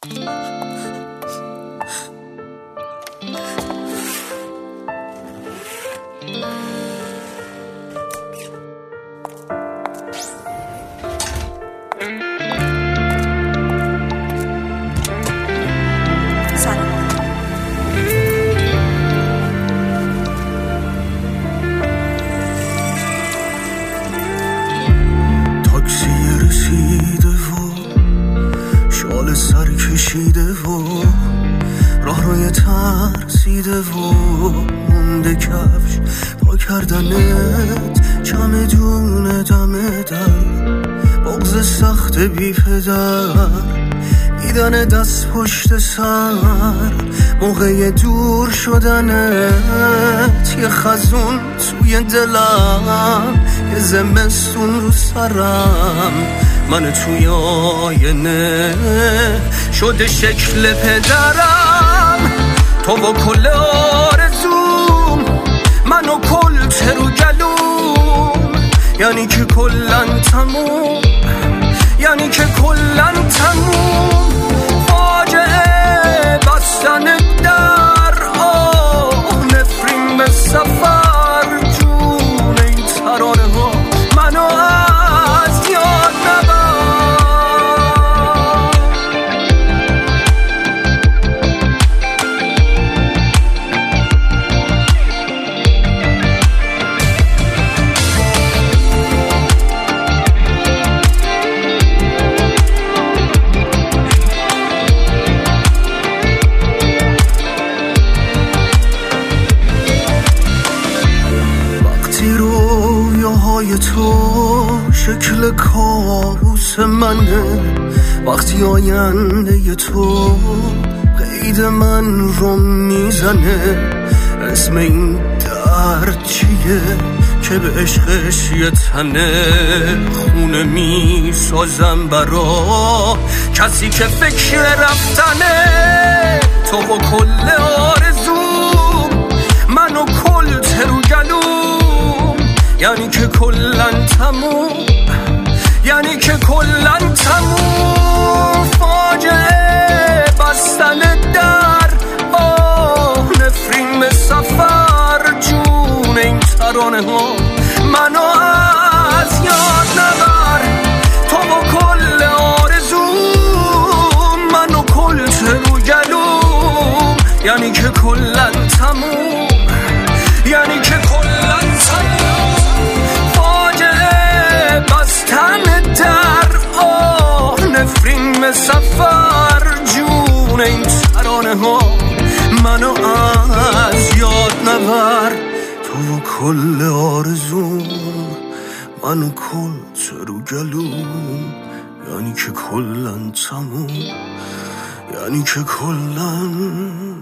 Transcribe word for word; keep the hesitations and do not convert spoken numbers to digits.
راه روی ترسیده و مونده کفش پا کردنت چمدون دم در بغض سخت بی پدر دیدن دست پشت سر موقع دور شدنت یه خزون توی دلم یه زمستون رو سرم من توی آینه شده شکل پدرم تو و کل آرزوم من و کل ترو گلوم یعنی که کلن تموم یعنی که کلن تموم فاجعه بستن در آه نفرین به سفر جون این ترانه ها منو از یاد نبر های تو شکل کابوس منه وقتی آینده تو قید من رو میزنه اسم این درد چیه که به عشقش یه تنه خونه میسازم برا کسی که فکر رفتنه تو و کل آرزوم من و کل ترو گلوم یعنی که کلن تموم یعنی که کلن تموم فاجعه بستن در آه نفرین به سفر جون این ترانه ها منو از یاد نبر تو و کل آرزوم من و کل ترو گلوم یعنی که کلن تموم یعنی که کلن تموم بستن در آه نفرین به سفر جون این ترانه ها منو از یاد نبر تو و کل آرزوم منو کل ترو گلوم یعنی که کلن تموم یعنی که کلن